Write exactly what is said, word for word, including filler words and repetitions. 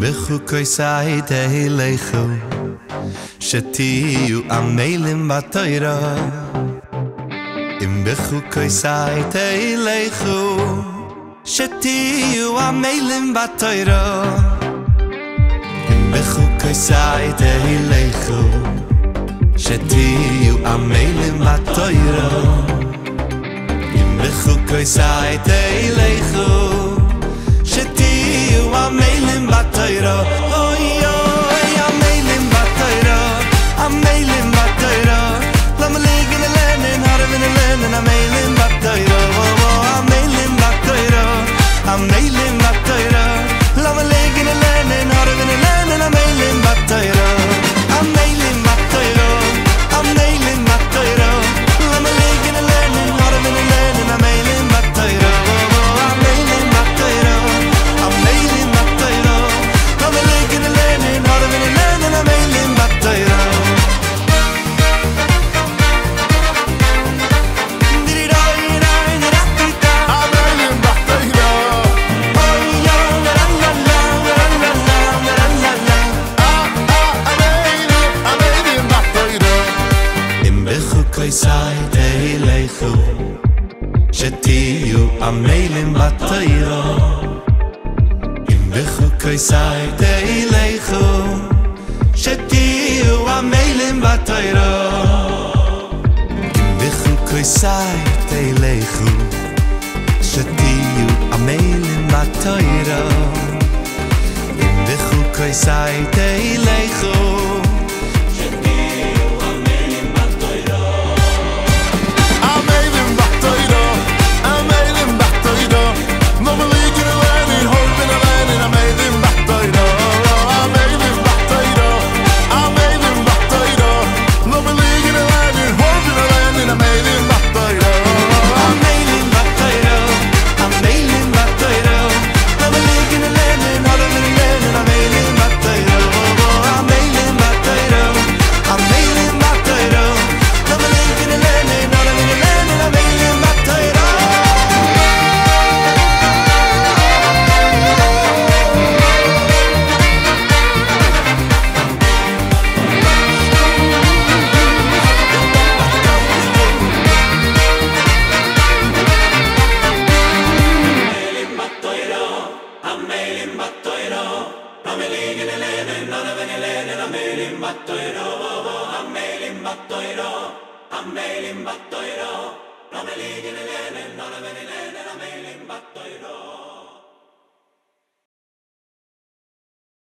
בחוקי סיידה הילכו שתהיו עמלים בתורה אם בחוקי סיידה הילכו שתהיו עמלים בתורה אם בחוקי סיידה הילכו שתהיו עמלים בתורה אם בחוקי סיידה הילכו שתהיו עמלים בתורה אוי אוי עמלים בתורה עמלים בתורה למה ליגן אלנן הרבן אלנן עמלים בתורה עמלים בתורה עמלים בתורה למה ליגן אלנן הרבן אלנן עמלים בתורה עמלים בתורה עמלים בתורה למה ליגן אלנן הרבן אלנן עמלים בתורה שתהיו עמלים בתורה אם בחוקי סיידה הילכו שתהיו עמלים בתורה אם בחוקי סיידה הילכו שתהיו עמלים בתורה אם בחוקי סיידה הילכו I'm